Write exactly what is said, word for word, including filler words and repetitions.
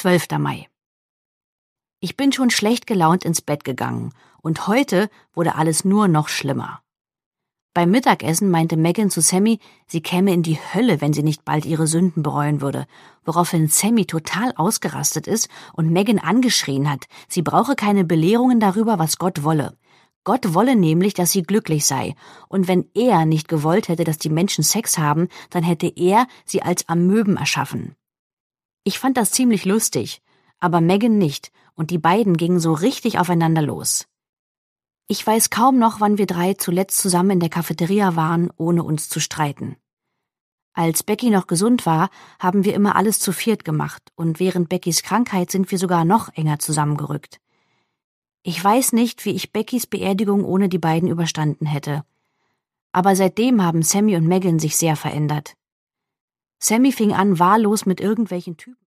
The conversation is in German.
zwölfter Mai. Ich bin schon schlecht gelaunt ins Bett gegangen und heute wurde alles nur noch schlimmer. Beim Mittagessen meinte Megan zu Sammy, sie käme in die Hölle, wenn sie nicht bald ihre Sünden bereuen würde, woraufhin Sammy total ausgerastet ist und Megan angeschrien hat, sie brauche keine Belehrungen darüber, was Gott wolle. Gott wolle nämlich, dass sie glücklich sei, und wenn er nicht gewollt hätte, dass die Menschen Sex haben, dann hätte er sie als Amöben erschaffen. Ich fand das ziemlich lustig, aber Megan nicht, und die beiden gingen so richtig aufeinander los. Ich weiß kaum noch, wann wir drei zuletzt zusammen in der Cafeteria waren, ohne uns zu streiten. Als Becky noch gesund war, haben wir immer alles zu viert gemacht, und während Beckys Krankheit sind wir sogar noch enger zusammengerückt. Ich weiß nicht, wie ich Beckys Beerdigung ohne die beiden überstanden hätte. Aber seitdem haben Sammy und Megan sich sehr verändert. Sammy fing an, wahllos mit irgendwelchen Typen